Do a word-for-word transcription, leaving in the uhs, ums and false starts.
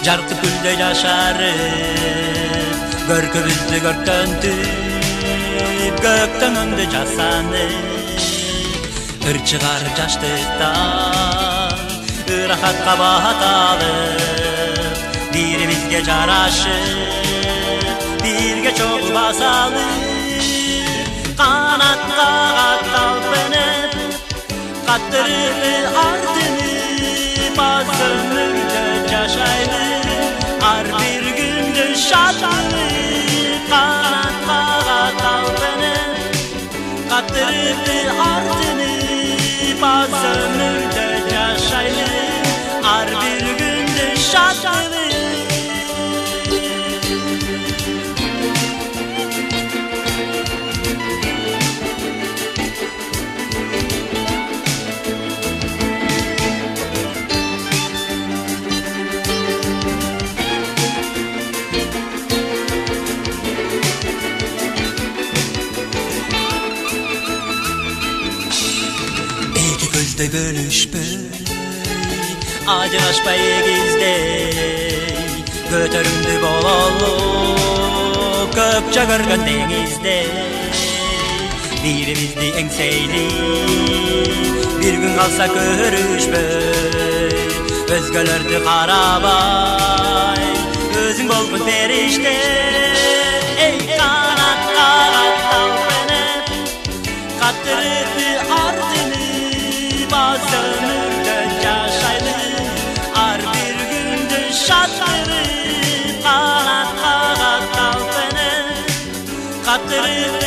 жарқы гүлдей жашарып көркүбүздү көркөнтүп көктөн өңдү жасанып ырчыгар жаштыктан ырахатка бат алып бирибизге жарашып бирге чогуу басалып канатка катталып каттырды артынып аз өмүрдө жашайлы ар бир күндү шатланып канатка катталып каттырды артынып аз өмүрдө жашайлы ар бир күндү шатланып Көздөй бөлүшпөй ажырашпай эгиздей көтөрүмдүү бололу көкчө көргөн деңиздей бирибизди эңсейли бир күн калса көрүшпөй өзгөлөрдү карабай өзүң болгун периште эй канатка катталып каттырды артын az ömürde yaşaylı ar bir gündü şaşırı kanatlara kalbine kattırdı